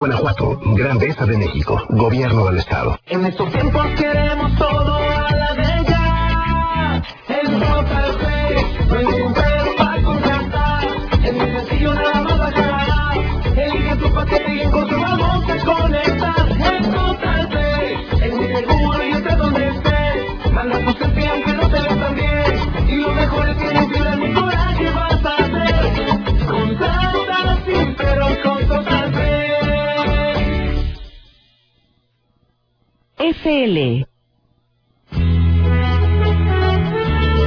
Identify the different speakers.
Speaker 1: Guanajuato, Grandeza de México, Gobierno del Estado.
Speaker 2: En estos tiempos queremos todo a la de ya. En Total Play, no hay ningún pero para contratar. Es muy sencillo, nada más bajar. Elige tu paquete y en corto vamos a conectar. En Total Play, es muy seguro y estés donde estés. Manda tu selfie aunque no te veas tan bien. Y lo mejor es que no pierdas mi coraje vas a hacer. Contrata sin pero con Total Play.
Speaker 3: FL